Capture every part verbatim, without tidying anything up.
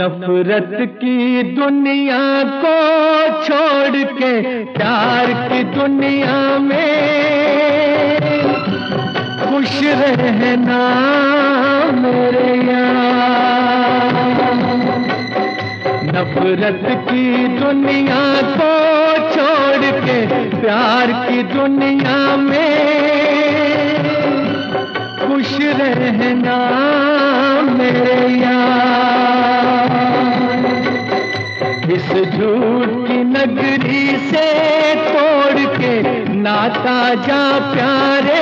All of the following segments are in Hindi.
नफरत की दुनिया को छोड़ के प्यार की दुनिया में खुश रहना मेरे यार। नफरत की दुनिया को छोड़ के प्यार की दुनिया में खुश रहना मेरे यार। इस झूठ की नगरी से तोड़ के नाता जा प्यारे,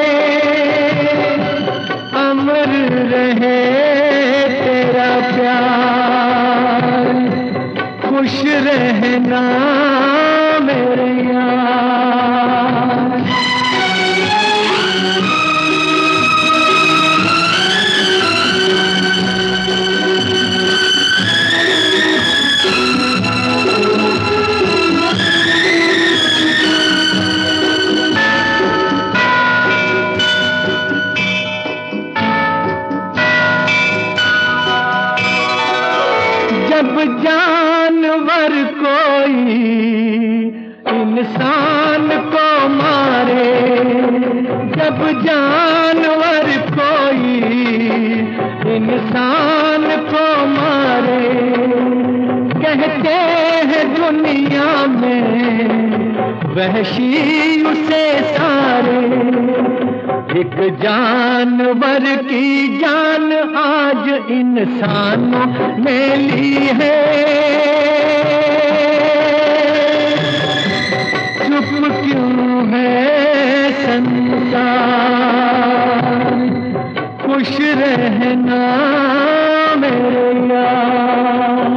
अमर रहे तेरा प्यार। खुश रहना मेरे यार। जब जानवर कोई इंसान को मारे, जब जानवर कोई इंसान को मारे, कहते हैं दुनिया में वहशी उसे सारे। एक जानवर की जान आज इंसानों ने ली है, चुप क्यों है संसार। खुश रहना मेरे यार।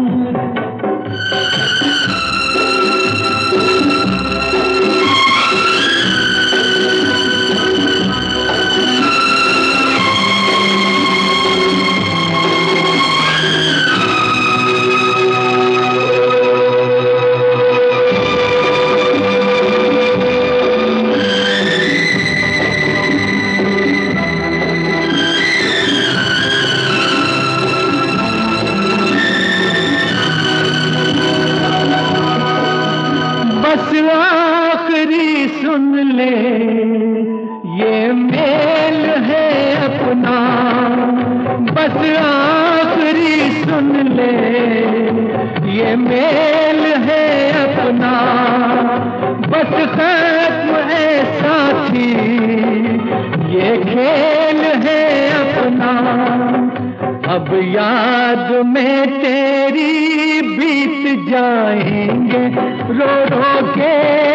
बस आखिरी सुन ले ये मेल है अपना, बस आखिरी सुन ले ये मेल है अपना। बस खत्म है साथी ये खेल है अपना। अब याद में तेरी बीत जाएंगे रो रो के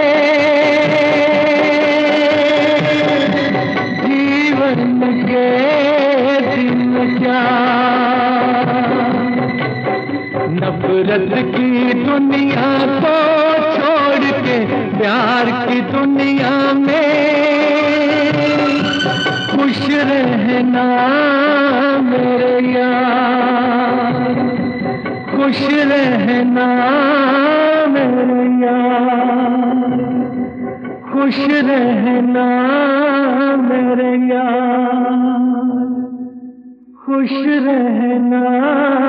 जीवन के दिन क्या। नफरत की दुनिया को छोड़ के प्यार की दुनिया में खुश रहना मेरे यार। खुश रहना मेरे यार। खुश रहना मेरे यार। खुश रहना